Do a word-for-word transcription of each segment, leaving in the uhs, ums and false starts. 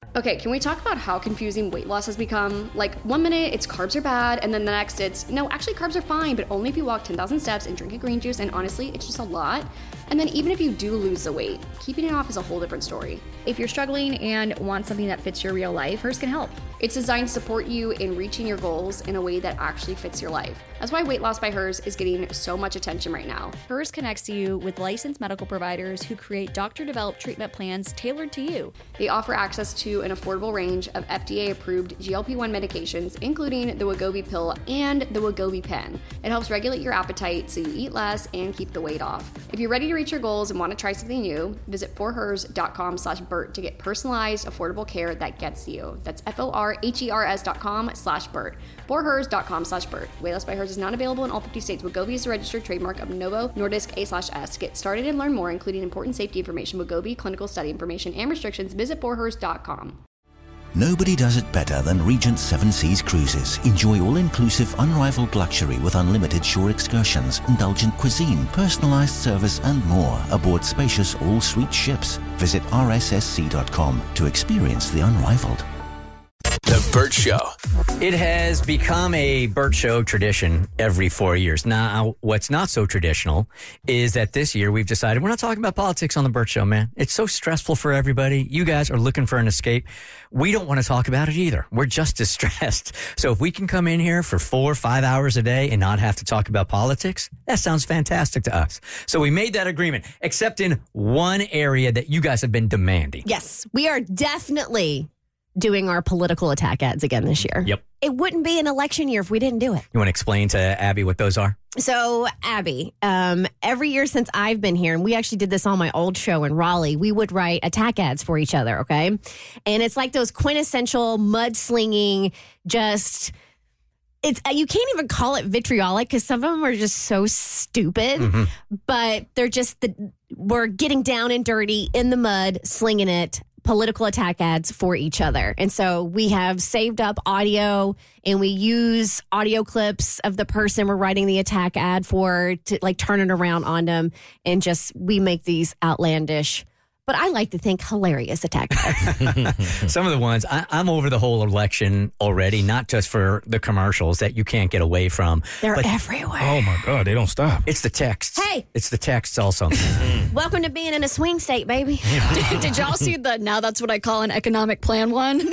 Okay, can we talk about how confusing weight loss has become? Like, one minute it's carbs are bad, and then the next it's, no, actually carbs are fine, but only if you walk ten thousand steps and drink a green juice, and honestly, it's just a lot. And then even if you do lose the weight, keeping it off is a whole different story. If you're struggling and want something that fits your real life, Hers can help. It's designed to support you in reaching your goals in a way that actually fits your life. That's why Weight Loss by Hers is getting so much attention right now. Hers connects you with licensed medical providers who create doctor-developed treatment plans tailored to you. They offer access to an affordable range of F D A-approved G L P one medications, including the Wegovy pill and the Wegovy pen. It helps regulate your appetite so you eat less and keep the weight off. If you're ready to reach your goals and want to try something new, visit forhers.com slash Bert to get personalized, affordable care that gets you. That's F-O-R-H-E-R-S dot com slash Bert. forhers.com slash Bert. Weight Loss by Hers is not available in all fifty states. Wegovy is a registered trademark of Novo Nordisk A slash S. To get started and learn more, including important safety information, Wegovy, clinical study information, and restrictions, visit forhers dot com. Nobody does it better than Regent Seven Seas Cruises. Enjoy all-inclusive, unrivaled luxury with unlimited shore excursions, indulgent cuisine, personalized service, and more aboard spacious all-suite ships. Visit R S S C dot com to experience the unrivaled. The Bert Show. It has become a Bert Show tradition every four years. Now, what's not so traditional is that this year we've decided we're not talking about politics on the Bert Show, man. It's so stressful for everybody. You guys are looking for an escape. We don't want to talk about it either. We're just as stressed. So if we can come in here for four or five hours a day and not have to talk about politics, that sounds fantastic to us. So we made that agreement, except in one area that you guys have been demanding. Yes, we are definitely doing our political attack ads again this year. Yep. It wouldn't be an election year if we didn't do it. You want to explain to Abby what those are? So, Abby, um, every year since I've been here, and we actually did this on my old show in Raleigh, we would write attack ads for each other, okay? And it's like those quintessential mudslinging, just... It's you can't even call it vitriolic because some of them are just so stupid, mm-hmm. but they're just the we're getting down and dirty in the mud, slinging it, political attack ads for each other. And so we have saved up audio and we use audio clips of the person we're writing the attack ad for to like turn it around on them, and just we make these outlandish, but I like to think hilarious attack ads. Some of the ones, I, I'm over the whole election already, not just for the commercials that you can't get away from. They're everywhere. Oh, my God. They don't stop. It's the texts. Hey. It's the texts also. Welcome to being in a swing state, baby. did, did y'all see the now that's what I call an economic plan one? No.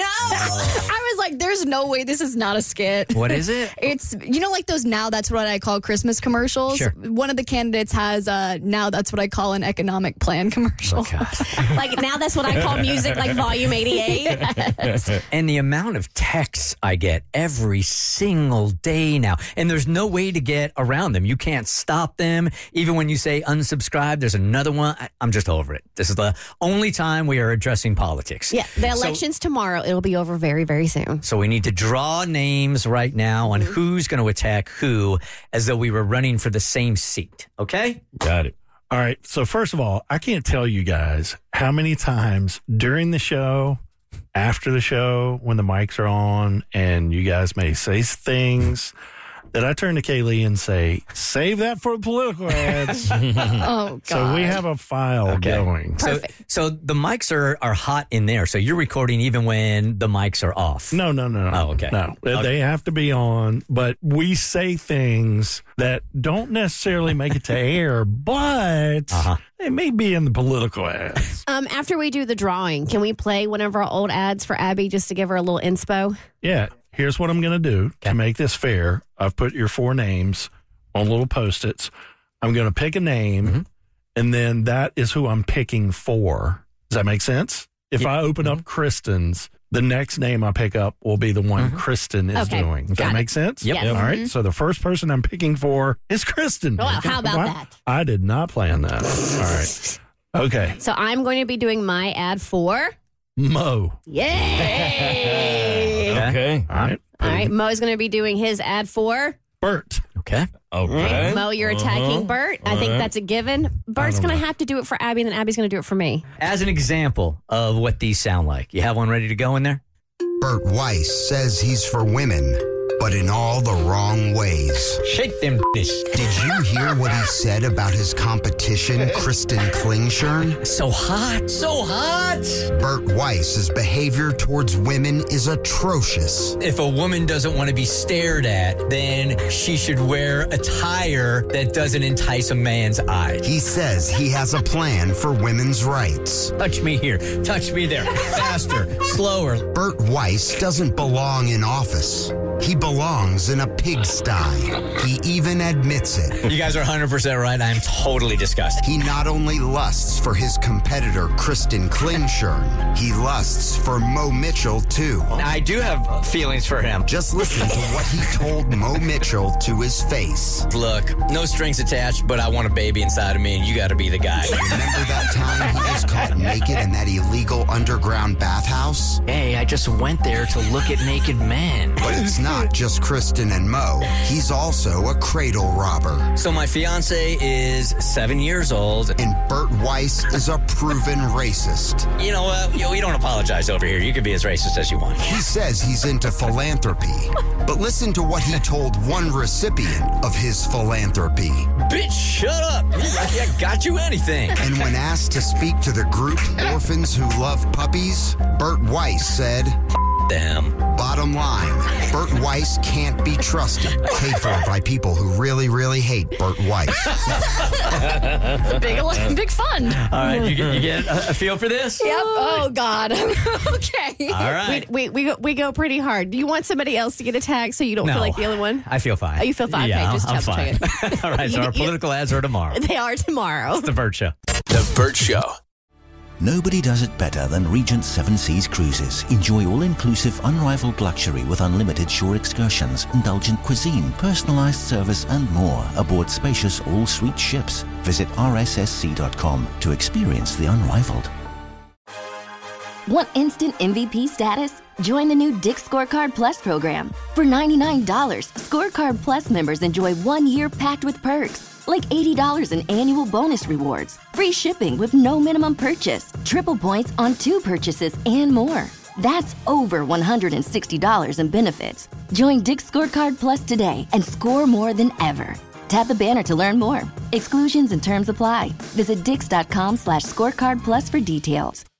I was like, there's no way this is not a skit. What is it? It's, you know, like those now that's what I call Christmas commercials? Sure. One of the candidates has uh, now that's what I call an economic plan commercial. Oh, God. Like now that's what I call music, like volume eighty-eight. Yes. And the amount of texts I get every single day now, and there's no way to get around them. You can't stop them. Even when you say unsubscribe, there's another one. I, I'm just over it. This is the only time we are addressing politics. Yeah, the election's so, tomorrow. It'll be over very, very soon. So we need to draw names right now on mm-hmm. who's going to attack who, as though we were running for the same seat. Okay? Got it. All right. So first of all, I can't tell you guys how many times during the show, after the show, when the mics are on and you guys may say things that I turn to Kaylee and say, save that for political ads. Oh, God. So we have a file okay. going. So, so the mics are, are hot in there. So you're recording even when the mics are off. No, no, no, no. Oh, okay. No, okay. They have to be on, but we say things that don't necessarily make it to air, but uh-huh. they may be in the political ads. Um, after we do the drawing, can we play one of our old ads for Abby just to give her a little inspo? Yeah. Here's what I'm going to do okay. to make this fair. I've put your four names on little Post-its. I'm going to pick a name, mm-hmm. and then that is who I'm picking for. Does that make sense? If yeah. I open mm-hmm. up Kristen's, the next name I pick up will be the one mm-hmm. Kristen is okay. doing. Does Got that it. make sense? Yep. Yes. All right. Mm-hmm. So the first person I'm picking for is Kristen. Well, how about Why? that? I did not plan that. All right. Okay. So I'm going to be doing my ad for Mo. Yay! Okay. All right. All right. Mo's going to be doing his ad for Bert. Okay. Okay. Right. Mo, you're attacking uh-huh. Bert. I All think right. that's a given. Bert's going to have to do it for Abby, and then Abby's going to do it for me. As an example of what these sound like, you have one ready to go in there? Bert Weiss says he's for women. but in all the wrong ways. Shake them bitches. Did you hear what he said about his competition, Kristen Klingshirn? So hot, so hot. Bert Weiss's behavior towards women is atrocious. If a woman doesn't want to be stared at, then she should wear attire that doesn't entice a man's eyes. He says he has a plan for women's rights. Touch me here, touch me there, faster, slower. Bert Weiss doesn't belong in office. He belongs in a pigsty. He even admits it. You guys are one hundred percent right. I am totally disgusted. He not only lusts for his competitor, Kristen Klingshirn, he lusts for Mo Mitchell, too. I do have feelings for him. Just listen to what he told Mo Mitchell to his face. Look, no strings attached, but I want a baby inside of me, and you got to be the guy. Remember that time he was caught naked in that illegal underground bathhouse? Hey, I just went there to look at naked men. But it's not just Kristen and Mo. He's also a cradle robber. So my fiance is seven years old. And Bert Weiss is a proven racist. You know what? Uh, we don't apologize over here. You can be as racist as you want. He says he's into philanthropy. But listen to what he told one recipient of his philanthropy. Bitch, shut up. I got you anything. And when asked to speak to the group Orphans Who Love Puppies, Bert Weiss said, them. Bottom line, Bert Weiss can't be trusted. Paid for by people who really, really hate Bert Weiss. big, big fun. All right, you get, you get a, a feel for this? Yep. Oh, God. Okay. All right. We, we, we, go, we go pretty hard. Do you want somebody else to get attacked so you don't No, feel like the other one? I feel fine. Oh, you feel fine? Yeah, Okay, just I'm double fine. check it. All right, so You- our you- political ads are tomorrow. They are tomorrow. It's the Bert Show. The Bert Show. Nobody does it better than Regent Seven Seas Cruises. Enjoy all-inclusive, unrivaled luxury with unlimited shore excursions, indulgent cuisine, personalized service, and more aboard spacious all-suite ships. Visit r s s c dot com to experience the unrivaled. Want instant M V P status? Join the new Dick's Scorecard Plus program. For ninety-nine dollars, Scorecard Plus members enjoy one year packed with perks, like eighty dollars in annual bonus rewards, free shipping with no minimum purchase, triple points on two purchases, and more. That's over one hundred sixty dollars in benefits. Join Dick's Scorecard Plus today and score more than ever. Tap the banner to learn more. Exclusions and terms apply. Visit dix dot com slash scorecard plus for details.